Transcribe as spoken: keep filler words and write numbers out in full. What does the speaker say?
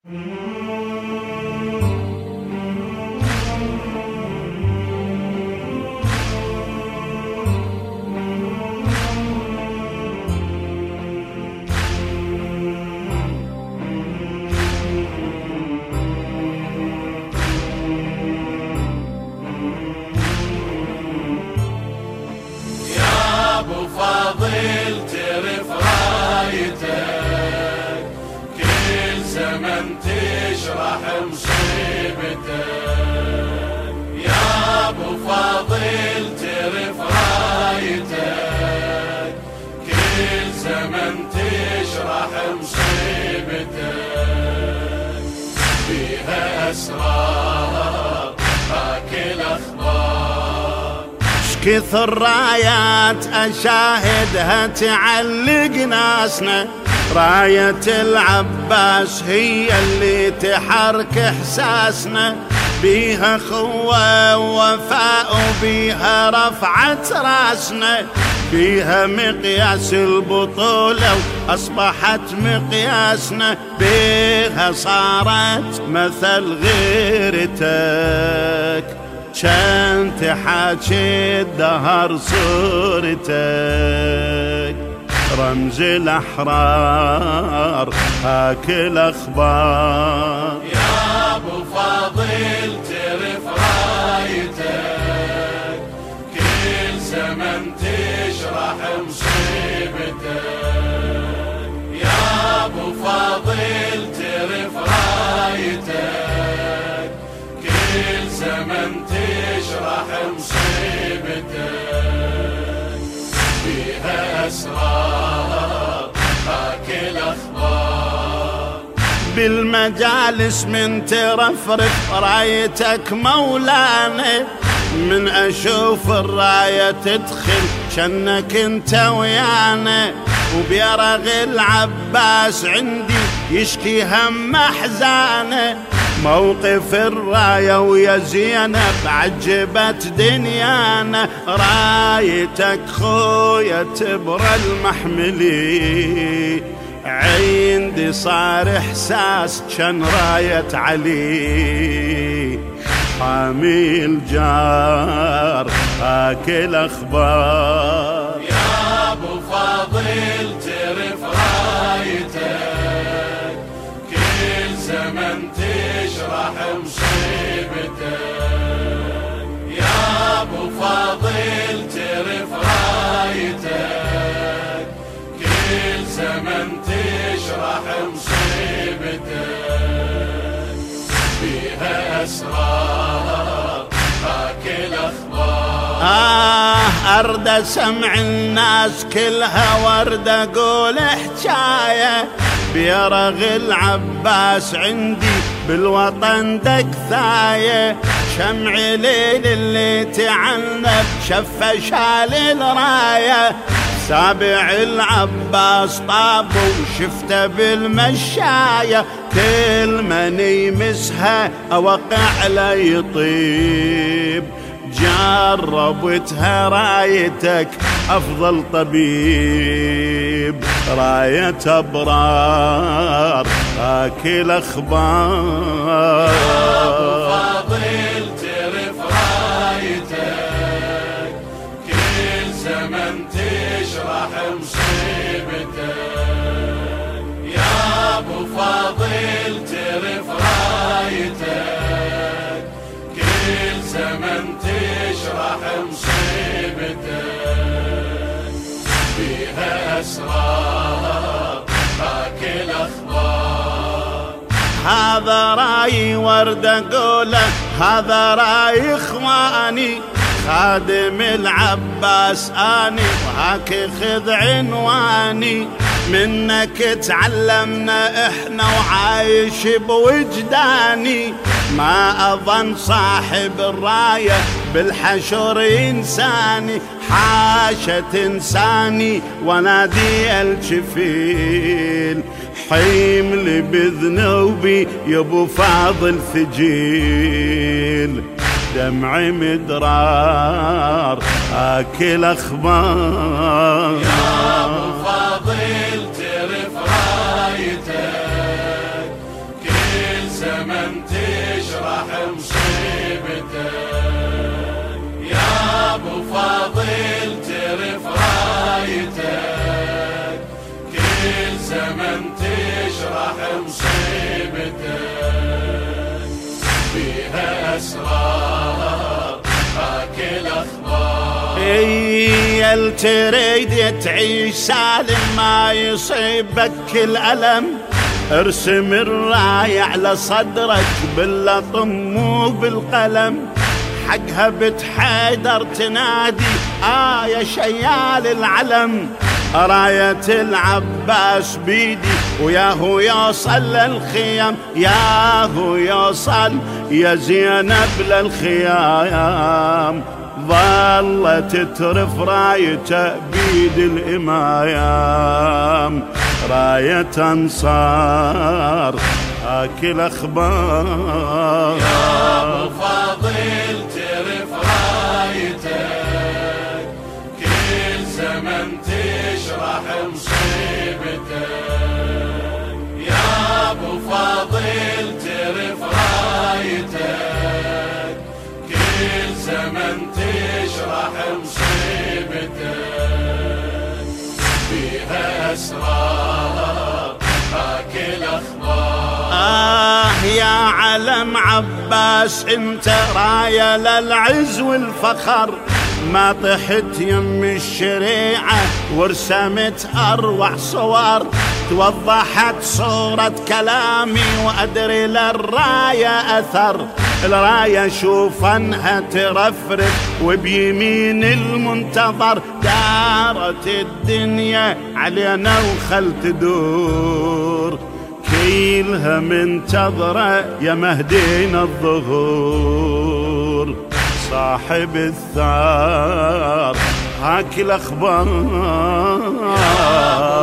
فاضل ترف رايتك كل زمن تشرح مصيبتك، يا ابو فاضل ترف رايتك كل زمن تشرح مصيبتك، فيها اسرار اكل اخبار كثر رايات أشاهدها تعلق ناسنا، راية العباس هي اللي تحرك إحساسنا، بيها خوة ووفاء وبيها رفعت راسنا، بيها مقياس البطولة وأصبحت مقياسنا، بيها صارت مثل غيرتك، كان تحاكي الدهر صورتك، رمز الأحرار هاكل أخبار. يا أبو فاضل ترف رايتك كل زمن تشرح مصيبتك، يا أبو فاضل ترف رايتك كل زمن تشرح مصيبتك، فيها أسرار هاكل أخبار. بالمجالس من ترفرف رايتك مولانا، من أشوف الراية تدخل شنك انت ويانا، وبيرغ العباس عندي يشكي هم أحزانه، موقف الراية ويا زينب عجبت دنيانا، رايتك خويا تبرى المحملي، عندي صار إحساس كان راية علي، حامي الجار آكل أخبار. يا أبو فاضل ترف رايتك كل زمن تشرح مصيبتك، يا أبو فاضل ترف رايتك كل زمن تشرح مصيبتك، فيها أسرار هاكل أخبار. آه أرد سمع الناس كلها ورد أقول حكاية، بيرغ العباس عندي بالوطن دق ثاية، شمع ليل اللي تعنب شفه شال الراية، سابع العباس طاب وشفته بالمشاية، كل من يمسها أوقع له يطيب، جربتها رايتك أفضل طبيب، راية أبرار آكل أخبار. يا أبو فاضل ترف رايتك كل زمن تشرح مصيبتك، يا أبو فاضل ترف رايتك كل زمن تشرح مصيبتك، فيها أسرار هاكل أخبار. هذا راي ورد أقوله، هذا راي إخواني، خادم العباس آني وهاك خذ عنواني، منك تعلمنا احنا وعايش بوجداني، ما اظن صاحب الراية بالحشر انساني، حاشا تنساني ونادي الجفيل، حيملي بذنوبي يا ابو فاضل ثجيل، دمعي مدرار آكل أخبار. يا أبو فاضل ترف رايتك كل زمن تشرح مصيبتك، يا ابو فاضل ترف رايتك، كل زمن تشرح مصيبتك، فيها اسرار هاك الاخبار. يا التريد تعيش سالم ما يصيبك الألم، ارسم الراية على صدرك باللطم وبالقلم، حقها بتحيدر تنادي آه يا شيال العلم، راية العباس بيدي وياهو يوصل للخيام، ياهو يوصل يا زينب للخيام، ظلت ترف رايته بيد الإمايام، راية أنصار هاكل أخبار. يا أبو فاضل ترف رايتك، كل زمن تشرح مصيبتك، يا أبو فاضل ترف رايتك، كل زمن تشرح مصيبتك، فيها أسرار هاك الأخبار. آه يا علم عباس انت راية للعز والفخر، ما طحت يم الشريعة ورسمت أروع صور، توضحت صورة كلامي وأدري للراية أثر، الراية شوف انها ترفرف وبيمين المنتظر، دارت الدنيا علينا وخل تدور، كيلها منتظرة يا مهدينا الظهور، صاحب الثار هاك الأخبار.